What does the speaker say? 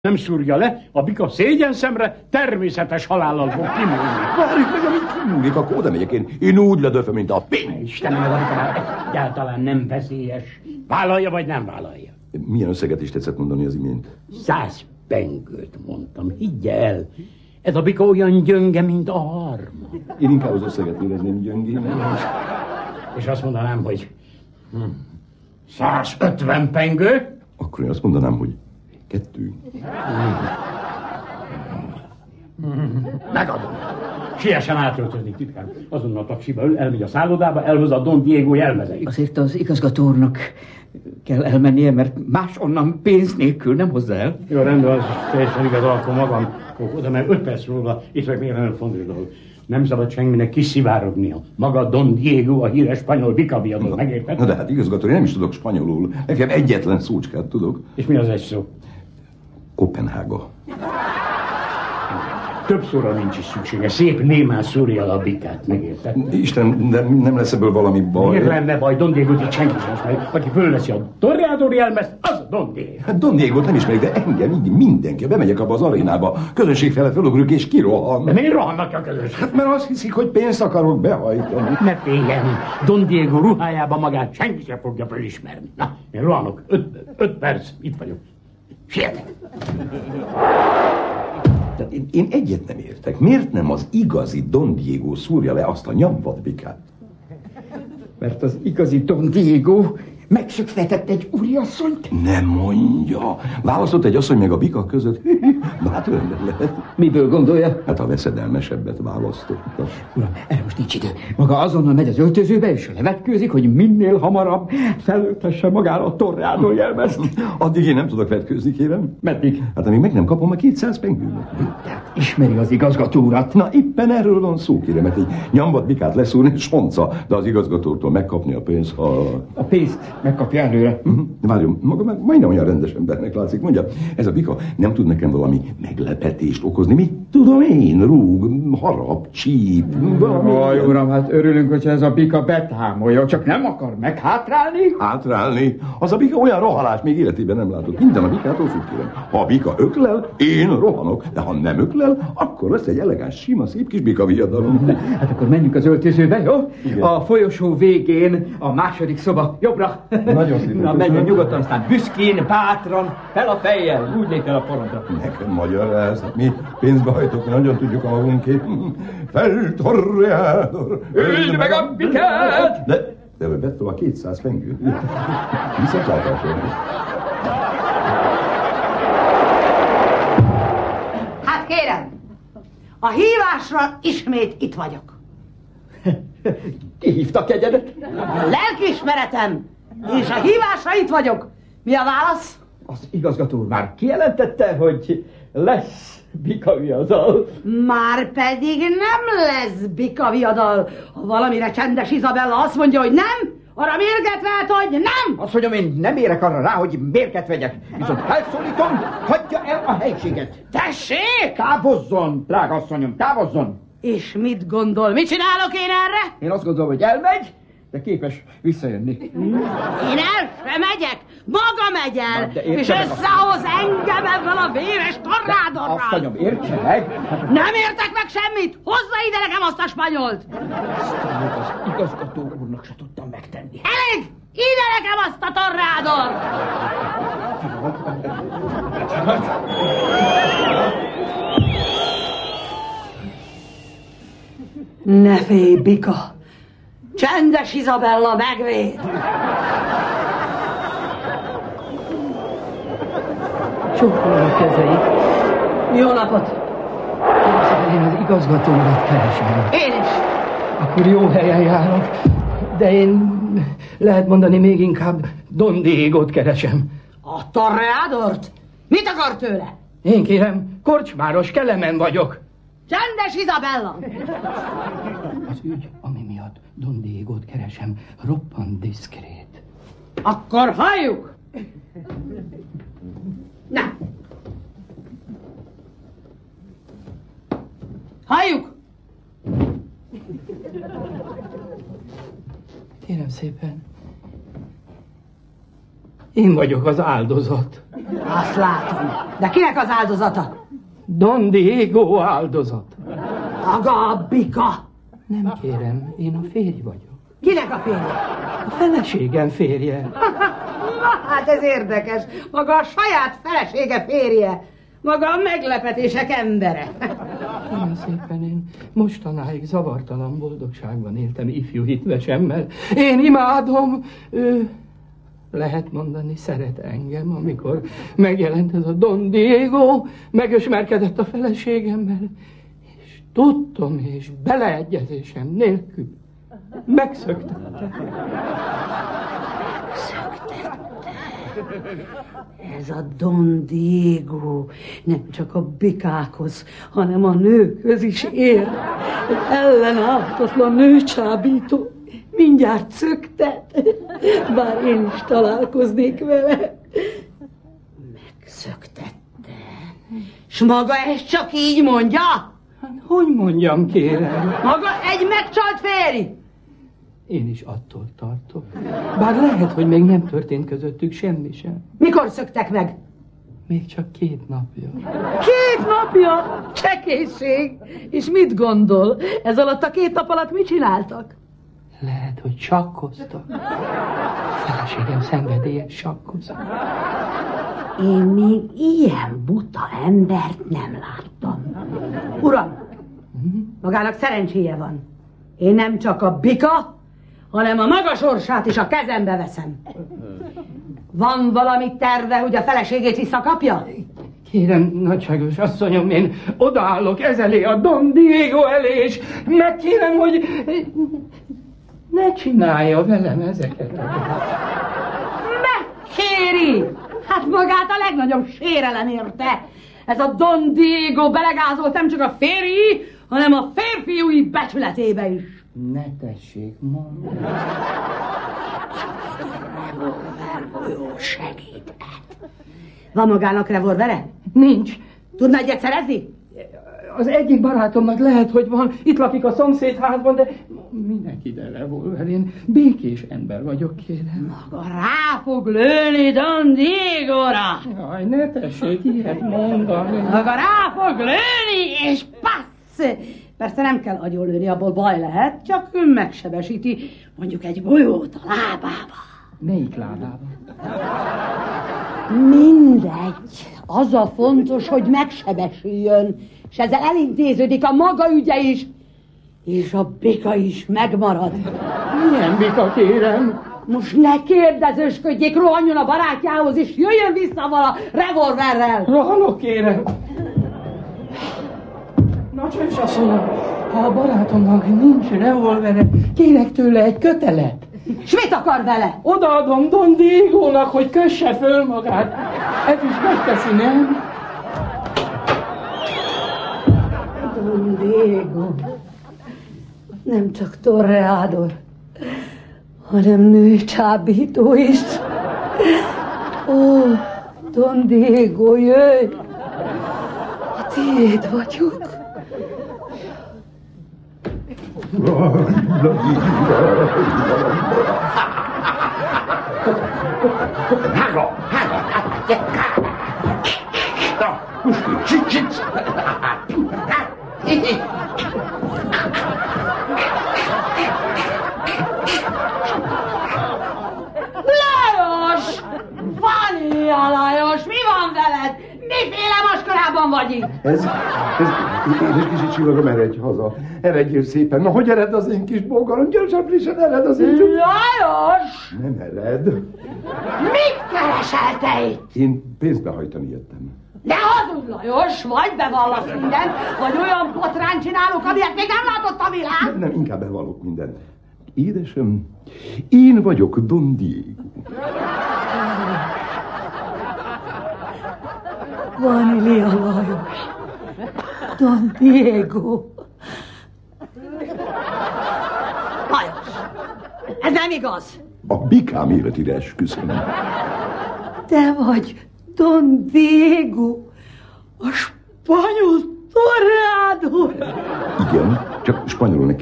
nem szúrja le, a bika szégyenszemre természetes halállal fog kimúlni. Várjuk meg, amíg kimúlik, akkor oda megyek én úgy ledöföm, mint a pény. Istenem, ez a bika már egyáltalán nem veszélyes. Vállalja vagy nem vállalja? Milyen összeget is tetszett mondani az imént? 100 pengőt mondtam, higgye el. Ez a bika olyan gyönge, mint a harma. Én inkább az összeget érezném gyöngének. És azt mondanám, hogy 150 pengő. Akkor én azt mondanám, hogy 2. Megadom. Siessen átöltözni, titkár. Azonnal a taxiba ül, elmegy a szállodába, elhozza a Don Diego jelmezeit. Azért az igazgató úrnak kell elmennie, mert máshonnan pénz nélkül nem hozza el. Jó, rendben, az teljesen igaz, akkor magam oda, mert 5 perc róla itt vagy még nagyon fontos dolog. Nem szabad senkinek kiszivárognia. Maga Don Diego, a híres spanyol bikaviadó, megérted? Na de hát igazgató, én nem is tudok spanyolul. Nekem egyetlen szócskát tudok. És mi az egy szó? Kopenhága. Több szóra nincs is szüksége. Szép némán szúrja a bikát, megérted? Isten, de nem lesz ebből valami baj. Miért lenne baj? Don Diego-t itt senki sem ismeri. Aki fölveszi a Toreador jelmezt, az a Don Diego. Hát Don Diego-t nem ismerik, de engem így mindenki. Bemegyek abba az arénába, közönség fele fölugrjuk és kirohan. De miért rohannak a közönség? Hát mert azt hiszik, hogy pénzt akarok behajtani. Ne féljen, Don Diego ruhájában magát senki sem fogja felismerni. Na, én rohanok. 5 perc, itt vagyok. Sietek. Én egyet nem értek. Miért nem az igazi Don Diego szúrja le azt a nyomvadbikát? Mert az igazi Don Diego megsökvetett egy úriasszonyt. Nem mondja. Választott egy asszony meg a bika között. Hát rendben lehet. Miből gondolja? Hát a veszedelmesebbet választotta. Uram, erre most nincs idő. Maga azonnal megy az öltözőbe, és levetkőzik, hogy minél hamarabb felöltesse magára a Toreador jelmezt. Addig én nem tudok vetkőzni, kérem. Meddig? Hát amíg meg nem kapom a 200 pengőmet. Tehát ismeri az igazgató urat. Na éppen erről van szó, kérem, mert egy nyomvadbikát leszúrni sonca, de az igazgatótól megkapni a pénzt, ha... A pénzt megkapja előre. Várjon, maga majdnem olyan rendes embernek látszik. Mondja, ez a bika nem tud nekem valami meglepetést okozni. Mit tudom én? Rúg, harap, csíp, valami... Aj, uram, hát örülünk, hogyha ez a bika betámolja, csak nem akar meghátrálni. Hátrálni? Az a bika olyan rohanást még életében nem látott. Minden a bikától függ, kérem. Ha a bika öklel, én rohanok. De ha nem öklel, akkor lesz egy elegáns, sima, szép kis bika viadalom. Hát akkor menjünk az öltözőbe, jó? Igen. A folyosó végén a második szoba jobbra. Nagyon szépen. Na, menjen nyugodtan, aztán büszkén, bátran, fel a fejjel, úgy lép el a porondra. Nekem magyaráz, mi pénzbe hajtok, nagyon tudjuk a magunkét. Fel, Toreador! Öld meg a bikát! De vettem a 200 pengőt. Viszontlátásra. Hát kérem, a hívásra ismét itt vagyok. Ki hívta kegyedet? Lelkiismeretem, és a hívásra itt vagyok. Mi a válasz? Az igazgató úr már kijelentette, hogy lesz bikaviadal. Már pedig nem lesz bikaviadal. Ha valamire Csendes Izabella azt mondja, hogy nem, arra mérget vehet, hogy nem. Azt mondjam, én nem érek arra rá, hogy mérget vegyek. Viszont felszólítom, hagyja el a helységet. Tessék! Távozzon, drága asszonyom, távozzon! És mit gondol, mit csinálok én erre? Én azt gondolom, hogy elmegy, de képes visszajönni. Én el sem megyek, maga megy el, és értse meg összehoz engem ebben a véres torrádorral. Asszonyom, értse meg! Nem értek meg semmit, hozza ide nekem azt a spanyolt. Az igazgató úrnak se tudtam megtenni. Elég, ide nekem azt a torrádort. Ne félj, bika! Csendes Izabella megvéd! Csókolom a kezeit. Jó napot! Én az igazgató urat keresem. Én is! Akkor jó helyen járok, de én lehet mondani még inkább Don Diego-t keresem. A Toreadort? Mit akar tőle? Én kérem, korcsmáros Kelemen vagyok. Csendes Izabella! Az ügy, ami miatt Don Diego-t keresem, roppant diszkrét. Akkor halljuk! Na! Halljuk! Kérem szépen, én vagyok az áldozat. Azt látom. De kinek az áldozata? Don Diego áldozat. Maga a bika. Nem kérem, én a férj vagyok. Kinek a férje? A feleségem férje. Na, hát ez érdekes. Maga a saját felesége férje. Maga a meglepetések embere. Nagyon szépen én mostanáig zavartalan boldogságban éltem ifjú hitvesemmel. Én imádom, ő lehet mondani szeret engem, amikor megjelent ez a Don Diego, megismerkedett a feleségemmel, és tudtom és beleegyezésem nélkül megszöktette. Ez a Don Diego nem csak a bikákhoz, hanem a nőkhöz is ér. Egy ellenállhatatlan nőcsábító. Mindjárt szöktet, bár én is találkoznék vele. Megszöktette. S maga ezt csak így mondja? Hát, hogy mondjam, kérem? Maga egy megcsalt férj! Én is attól tartok. Bár lehet, hogy még nem történt közöttük semmi sem. Mikor szöktek meg? Még csak 2 napja. 2 napja? Csekészség! És mit gondol? Ez alatt a 2 nap alatt mit csináltak? Lehet, hogy sakkoztak. A feleségem szenvedélyes sakkozik. Én még ilyen buta embert nem láttam. Uram, magának szerencséje van. Én nem csak a bika, hanem a maga sorsát is a kezembe veszem. Van valami terve, hogy a feleségét visszakapja? Kérem, nagyságos asszonyom, én odaállok ezelé a Don Diego elé, és megkérem, hogy ne csinálja velem ezeket. Megkéri! Hát magát a legnagyobb sérelem érte. Ez a Don Diego belegázolt nem csak a férji, hanem a férfiúi becsületébe is. Ne tessék, mondj. Revolver segíthet. Van magának revolvere? Nincs. Tudna egyet szerezni? Az egyik barátomnak lehet, hogy van, itt lakik a szomszédházban, de mindenki ide revolver, én békés ember vagyok, kérem. Maga rá fog lőni Don Diego-ra. Jaj, ne tessék ilyet mondani. Maga rá fog lőni, és passz! Persze nem kell agyonlőni, abból baj lehet, csak ön megsebesíti, mondjuk egy golyót a lábába. Melyik lábába? Mindegy. Az a fontos, hogy megsebesüljön, és ezzel elintéződik a maga ügye is, és a bika is megmarad. Milyen bika, kérem? Most ne kérdezősködjék, rohanjon a barátjához, és jöjjön vissza vala revolverrel. Rohanok, kérem. Na csöcs, asszonyom, ha a barátomnak nincs revolvere, kérek tőle egy kötelet. S mit akar vele? Odaadom Don Diego-nak, hogy kösse föl magát. Ez is megteszi, nem? Don Diego nem csak torreador, hanem nőcsábító is. Ó, Don Diego, jöjj! A tiéd vagyok. Hága! Lajos! Vania Lajos, mi van veled? Miféle maskarában vagy itt? Ez édes kicsi csillagom, eredj haza. Eredjél szépen. Na, hogy ered az én kis bógarom? Gyorsan frissen ered az én... Lajos! Nem ered. Mit keresel te itt? Én pénzt behajtani jöttem. Ne hazudj, Lajos, vagy bevallasz mindent, vagy olyan botrány csinálok, amilyet még nem látott a világ. Nem, inkább bevallok mindent. Édesem, én vagyok Don Diego. Vanília Lajos, Don Diego. Lajos, ez nem igaz. A bikám életére esküszöm. Te vagy Don Diego, a spanyol torrádor. Igen, csak spanyolul